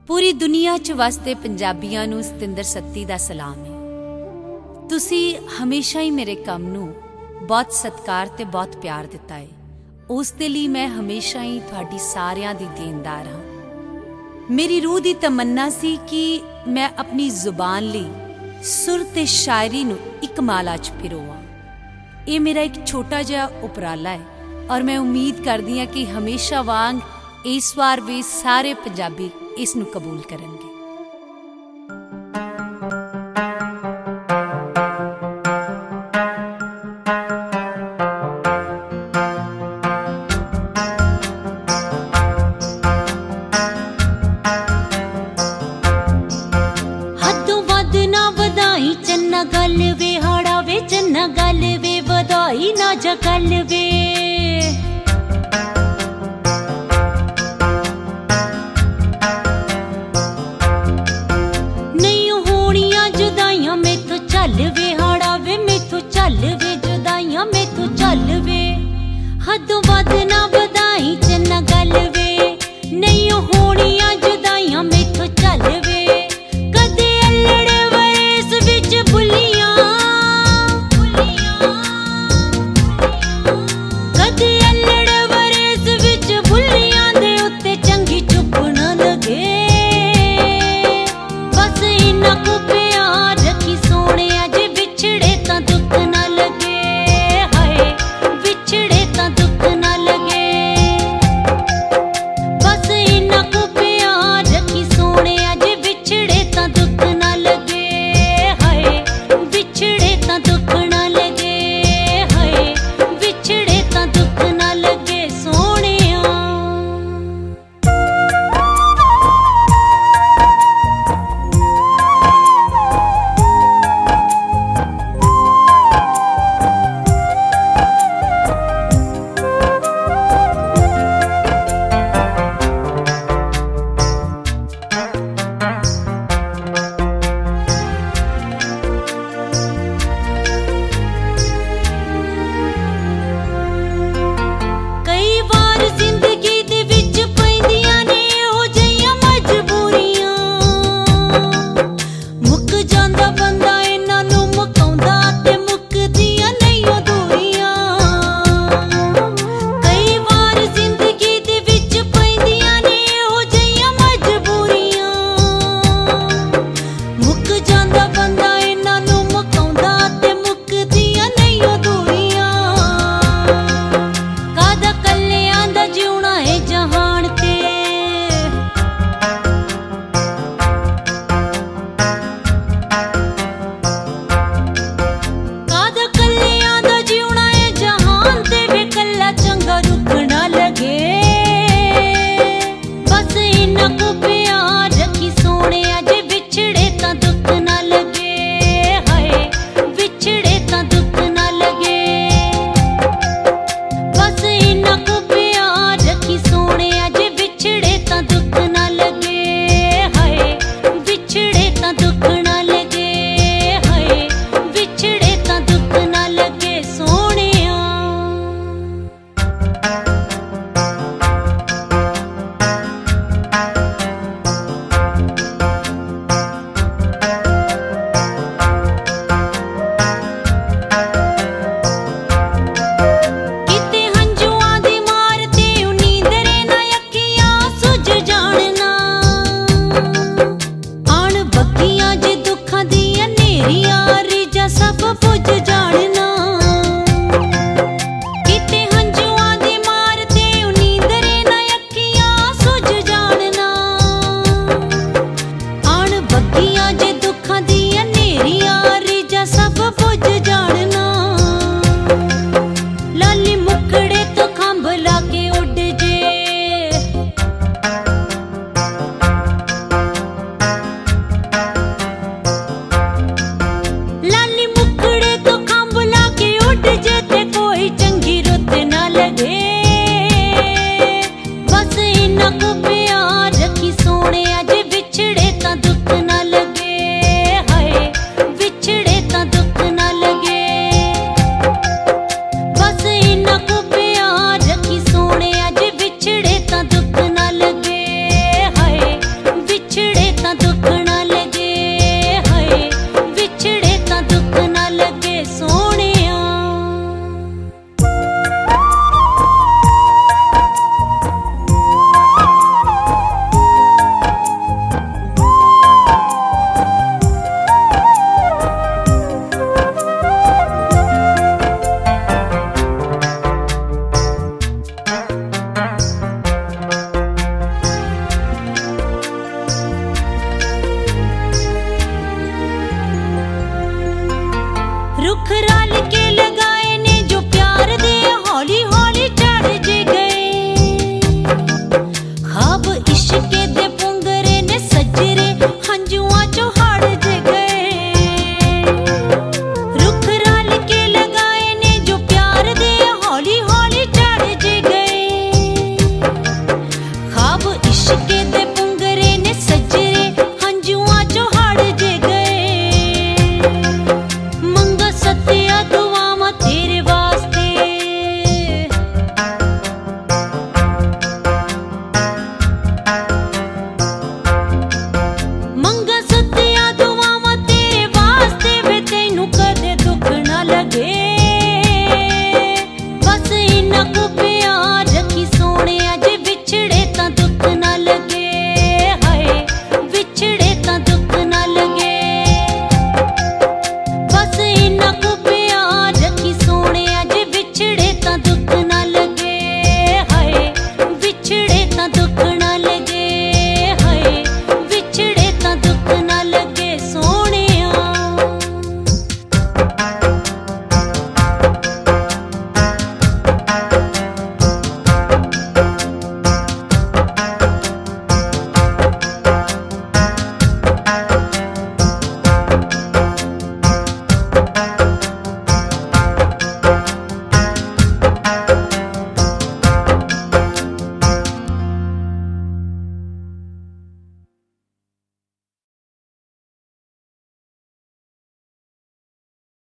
ਪੂਰੀ ਦੁਨੀਆ 'ਚ ਵਸਦੇ ਪੰਜਾਬੀਆਂ ਨੂੰ ਸਤਿੰਦਰ ਸੱਤੀ ਦਾ ਸਲਾਮ ਹੈ। ਤੁਸੀਂ ਹਮੇਸ਼ਾ ਹੀ ਮੇਰੇ ਕੰਮ ਨੂੰ ਬਹੁਤ ਸਤਿਕਾਰ ਤੇ ਬਹੁਤ ਪਿਆਰ ਦਿੱਤਾ ਹੈ। ਉਸ ਦੇ ਲਈ ਮੈਂ ਹਮੇਸ਼ਾ ਹੀ ਤੁਹਾਡੀ ਸਾਰਿਆਂ ਦੀ ਦੇਣਦਾਰ ਹਾਂ। ਮੇਰੀ ਰੂਹ ਦੀ ਤਮੰਨਾ ਸੀ ਕਿ ਮੈਂ ਆਪਣੀ ਜ਼ੁਬਾਨ ਲਈ ਸੁਰ ਤੇ ਸ਼ਾਇਰੀ ਨੂੰ ਇੱਕ ਮਾਲਾ 'ਚ ਪਿਰੋਵਾਂ। ਇਹ ਮੇਰਾ ਇੱਕ ਛੋਟਾ ਜਿਹਾ ਉਪਰਾਲਾ ਹੈ ਔਰ ਮੈਂ ਉਮੀਦ ਕਰਦੀ ਹਾਂ ਕਿ ਹਮੇਸ਼ਾ ਵਾਂਗ ਇਸ ਵਾਰ ਵੀ ਸਾਰੇ ਪੰਜਾਬੀ ਇਸ ਨੂੰ ਕਬੂਲ ਕਰਨਗੇ। ਹੱਦੋਂ ਵੱਧ ਨਾ ਵਧਾਈ ਚੰਨਾ ਗੱਲ ਵੇ, ਹਾੜਾ ਵੇ ਚੰਨਾ ਗੱਲ ਵੇ, ਵਧਾਈ ਨਾ ਜਾ ਗੱਲ ਵੇ।